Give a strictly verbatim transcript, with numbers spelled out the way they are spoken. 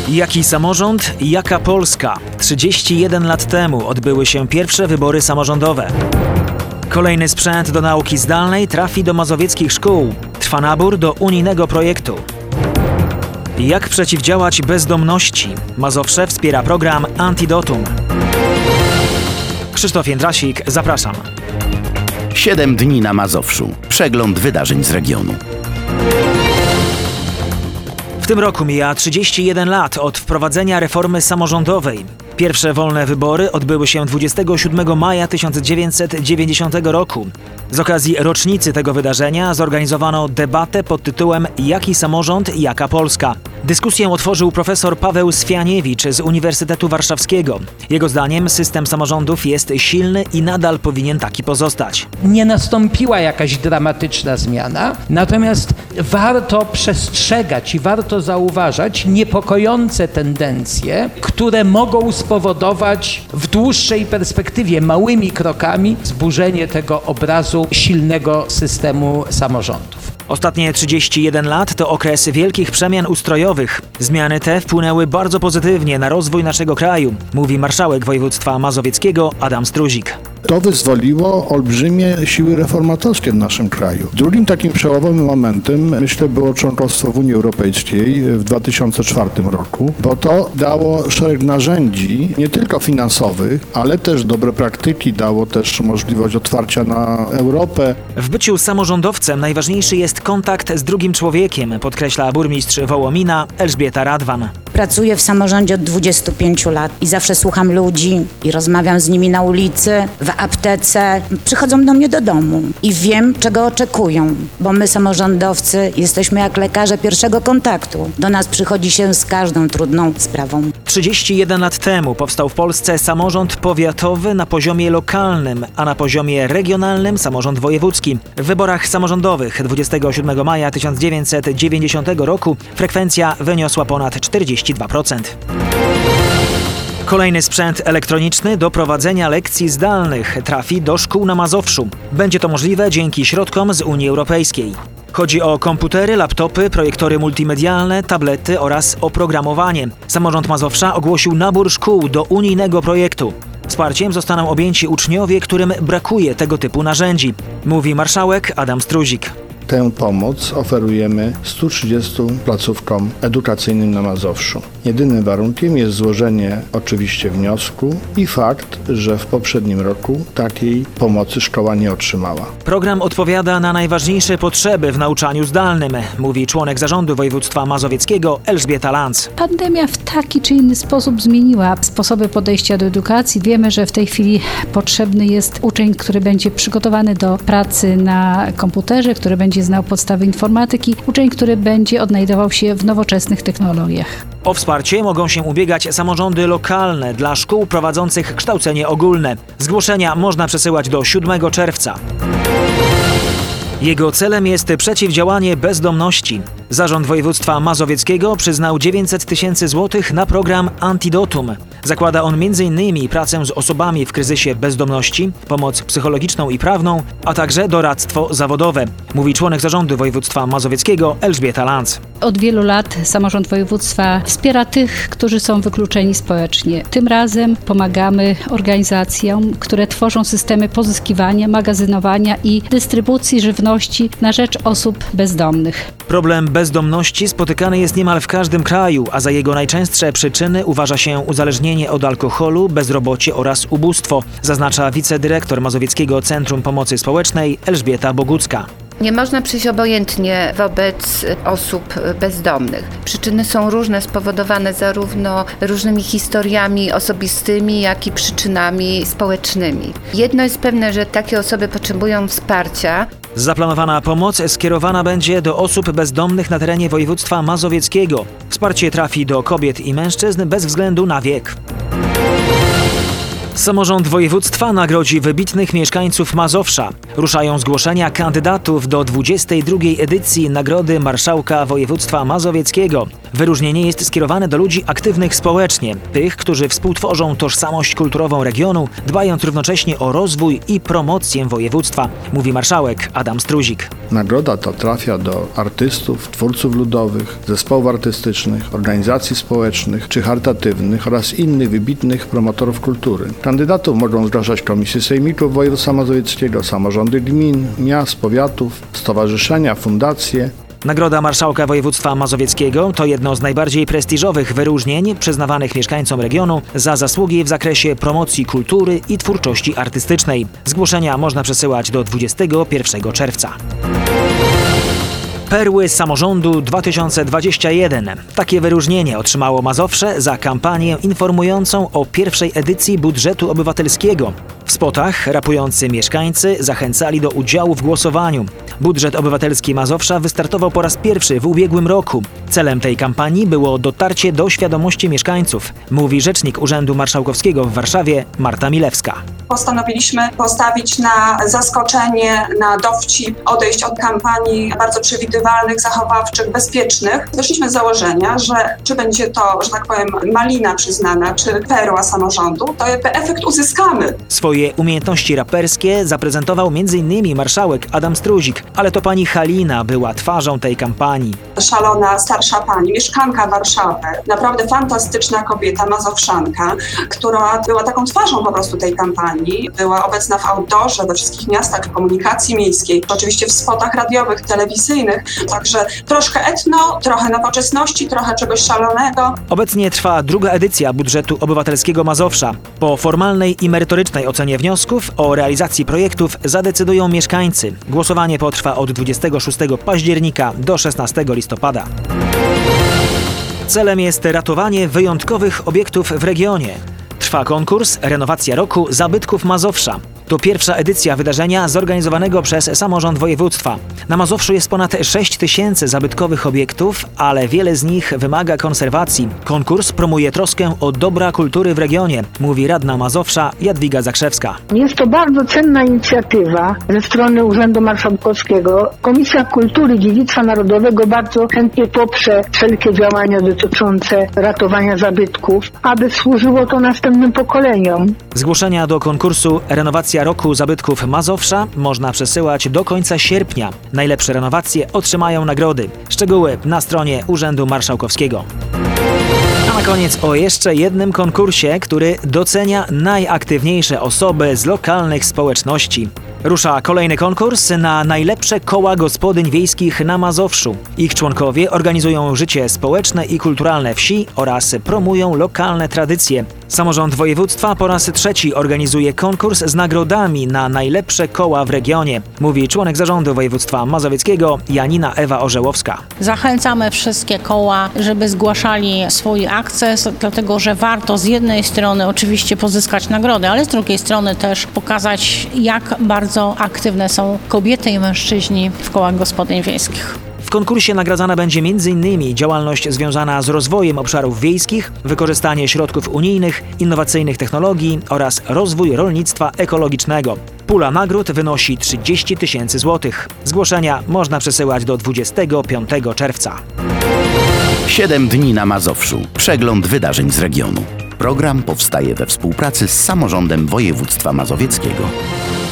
Jaki samorząd, jaka Polska? trzydzieści jeden lat temu odbyły się pierwsze wybory samorządowe. Kolejny sprzęt do nauki zdalnej trafi do mazowieckich szkół. Trwa nabór do unijnego projektu. Jak przeciwdziałać bezdomności? Mazowsze wspiera program Antidotum. Krzysztof Jędrasik, zapraszam. Siedem dni na Mazowszu. Przegląd wydarzeń z regionu. W tym roku mija trzydzieści jeden lat od wprowadzenia reformy samorządowej. Pierwsze wolne wybory odbyły się dwudziestego siódmego maja tysiąc dziewięćset dziewięćdziesiątego roku. Z okazji rocznicy tego wydarzenia zorganizowano debatę pod tytułem Jaki samorząd, jaka Polska? Dyskusję otworzył profesor Paweł Swianiewicz z Uniwersytetu Warszawskiego. Jego zdaniem system samorządów jest silny i nadal powinien taki pozostać. Nie nastąpiła jakaś dramatyczna zmiana, natomiast warto przestrzegać i warto zauważać niepokojące tendencje, które mogą spowodować w dłuższej perspektywie małymi krokami zburzenie tego obrazu silnego systemu samorządów. Ostatnie trzydzieści jeden lat to okres wielkich przemian ustrojowych. Zmiany te wpłynęły bardzo pozytywnie na rozwój naszego kraju, mówi marszałek województwa mazowieckiego Adam Struzik. To wyzwoliło olbrzymie siły reformatorskie w naszym kraju. Drugim takim przełomowym momentem, myślę, było członkostwo w Unii Europejskiej w dwa tysiące czwartym roku, bo to dało szereg narzędzi, nie tylko finansowych, ale też dobre praktyki, dało też możliwość otwarcia na Europę. W byciu samorządowcem najważniejszy jest kontakt z drugim człowiekiem, podkreśla burmistrz Wołomina Elżbieta Radwan. Pracuję w samorządzie od dwudziestu pięciu lat i zawsze słucham ludzi i rozmawiam z nimi na ulicy, w aptece. Przychodzą do mnie do domu i wiem, czego oczekują, bo my samorządowcy jesteśmy jak lekarze pierwszego kontaktu. Do nas przychodzi się z każdą trudną sprawą. trzydzieści jeden lat temu powstał w Polsce samorząd powiatowy na poziomie lokalnym, a na poziomie regionalnym samorząd wojewódzki. W wyborach samorządowych dwudziestego siódmego maja tysiąc dziewięćset dziewięćdziesiątego roku frekwencja wyniosła ponad czterdzieści dwa procent. Kolejny sprzęt elektroniczny do prowadzenia lekcji zdalnych trafi do szkół na Mazowszu. Będzie to możliwe dzięki środkom z Unii Europejskiej. Chodzi o komputery, laptopy, projektory multimedialne, tablety oraz oprogramowanie. Samorząd Mazowsza ogłosił nabór szkół do unijnego projektu. Wsparciem zostaną objęci uczniowie, którym brakuje tego typu narzędzi, mówi marszałek Adam Struzik. Tę pomoc oferujemy stu trzydziestu placówkom edukacyjnym na Mazowszu. Jedynym warunkiem jest złożenie oczywiście wniosku i fakt, że w poprzednim roku takiej pomocy szkoła nie otrzymała. Program odpowiada na najważniejsze potrzeby w nauczaniu zdalnym, mówi członek zarządu województwa mazowieckiego Elżbieta Lanz. Pandemia w taki czy inny sposób zmieniła sposoby podejścia do edukacji. Wiemy, że w tej chwili potrzebny jest uczeń, który będzie przygotowany do pracy na komputerze, który będzie znał podstawy informatyki, uczeń, który będzie odnajdował się w nowoczesnych technologiach. O wsparcie mogą się ubiegać samorządy lokalne dla szkół prowadzących kształcenie ogólne. Zgłoszenia można przesyłać do siódmego czerwca. Jego celem jest przeciwdziałanie bezdomności. Zarząd Województwa Mazowieckiego przyznał dziewięćset tysięcy złotych na program Antidotum. Zakłada on między innymi pracę z osobami w kryzysie bezdomności, pomoc psychologiczną i prawną, a także doradztwo zawodowe, mówi członek zarządu Województwa Mazowieckiego Elżbieta Lanz. Od wielu lat samorząd województwa wspiera tych, którzy są wykluczeni społecznie. Tym razem pomagamy organizacjom, które tworzą systemy pozyskiwania, magazynowania i dystrybucji żywności na rzecz osób bezdomnych. Problem bezdomności spotykany jest niemal w każdym kraju, a za jego najczęstsze przyczyny uważa się uzależnienie od alkoholu, bezrobocie oraz ubóstwo, zaznacza wicedyrektor Mazowieckiego Centrum Pomocy Społecznej Elżbieta Bogucka. Nie można przyjść obojętnie wobec osób bezdomnych. Przyczyny są różne, spowodowane zarówno różnymi historiami osobistymi, jak i przyczynami społecznymi. Jedno jest pewne, że takie osoby potrzebują wsparcia. Zaplanowana pomoc skierowana będzie do osób bezdomnych na terenie województwa mazowieckiego. Wsparcie trafi do kobiet i mężczyzn bez względu na wiek. Samorząd województwa nagrodzi wybitnych mieszkańców Mazowsza. Ruszają zgłoszenia kandydatów do dwudziestej drugiej edycji Nagrody Marszałka Województwa Mazowieckiego. Wyróżnienie jest skierowane do ludzi aktywnych społecznie, tych, którzy współtworzą tożsamość kulturową regionu, dbając równocześnie o rozwój i promocję województwa, mówi marszałek Adam Struzik. Nagroda ta trafia do artystów, twórców ludowych, zespołów artystycznych, organizacji społecznych czy charytatywnych oraz innych wybitnych promotorów kultury. Kandydatów mogą zgłaszać komisje sejmików województwa mazowieckiego, samorządy gmin, miast, powiatów, stowarzyszenia, fundacje. Nagroda Marszałka Województwa Mazowieckiego to jedno z najbardziej prestiżowych wyróżnień przyznawanych mieszkańcom regionu za zasługi w zakresie promocji kultury i twórczości artystycznej. Zgłoszenia można przesyłać do dwudziestego pierwszego czerwca. Perły Samorządu dwa tysiące dwudziesty pierwszy. Takie wyróżnienie otrzymało Mazowsze za kampanię informującą o pierwszej edycji budżetu obywatelskiego. W spotach rapujący mieszkańcy zachęcali do udziału w głosowaniu. Budżet obywatelski Mazowsza wystartował po raz pierwszy w ubiegłym roku. Celem tej kampanii było dotarcie do świadomości mieszkańców, mówi rzecznik Urzędu Marszałkowskiego w Warszawie Marta Milewska. Postanowiliśmy postawić na zaskoczenie, na dowcip, odejść od kampanii bardzo przewidywalnych, zachowawczych, bezpiecznych. Wyszliśmy z założenia, że czy będzie to, że tak powiem, malina przyznana, czy perła samorządu, to jakby efekt uzyskamy. Swoje umiejętności raperskie zaprezentował m.in. marszałek Adam Struzik, ale to pani Halina była twarzą tej kampanii. Szalona starsza pani, mieszkanka Warszawy, naprawdę fantastyczna kobieta, mazowszanka, która była taką twarzą po prostu tej kampanii. Była obecna w outdoorze, we wszystkich miastach komunikacji miejskiej, oczywiście w spotach radiowych, telewizyjnych, także troszkę etno, trochę nowoczesności, trochę czegoś szalonego. Obecnie trwa druga edycja budżetu obywatelskiego Mazowsza. Po formalnej i merytorycznej ocenie wniosków o realizacji projektów zadecydują mieszkańcy. Głosowanie potrwa od dwudziestego szóstego października do szesnastego listopada. Celem jest ratowanie wyjątkowych obiektów w regionie. Trwa konkurs Renowacja Roku Zabytków Mazowsza. To pierwsza edycja wydarzenia zorganizowanego przez samorząd województwa. Na Mazowszu jest ponad sześć tysięcy zabytkowych obiektów, ale wiele z nich wymaga konserwacji. Konkurs promuje troskę o dobra kultury w regionie, mówi radna Mazowsza Jadwiga Zakrzewska. Jest to bardzo cenna inicjatywa ze strony Urzędu Marszałkowskiego. Komisja Kultury i Dziedzictwa Narodowego bardzo chętnie poprze wszelkie działania dotyczące ratowania zabytków, aby służyło to następnym pokoleniom. Zgłoszenia do konkursu Renowacja Roku Zabytków Mazowsza można przesyłać do końca sierpnia. Najlepsze renowacje otrzymają nagrody. Szczegóły na stronie Urzędu Marszałkowskiego. A na koniec o jeszcze jednym konkursie, który docenia najaktywniejsze osoby z lokalnych społeczności. Rusza kolejny konkurs na najlepsze koła gospodyń wiejskich na Mazowszu. Ich członkowie organizują życie społeczne i kulturalne wsi oraz promują lokalne tradycje. Samorząd województwa po raz trzeci organizuje konkurs z nagrodami na najlepsze koła w regionie, mówi członek zarządu województwa mazowieckiego Janina Ewa Orzełowska. Zachęcamy wszystkie koła, żeby zgłaszali swój akces, dlatego że warto z jednej strony oczywiście pozyskać nagrodę, ale z drugiej strony też pokazać, jak bardzo aktywne są kobiety i mężczyźni w kołach gospodyń wiejskich. W konkursie nagradzana będzie między innymi działalność związana z rozwojem obszarów wiejskich, wykorzystanie środków unijnych, innowacyjnych technologii oraz rozwój rolnictwa ekologicznego. Pula nagród wynosi trzydzieści tysięcy złotych. Zgłoszenia można przesyłać do dwudziestego piątego czerwca. Siedem dni na Mazowszu. Przegląd wydarzeń z regionu. Program powstaje we współpracy z Samorządem Województwa Mazowieckiego.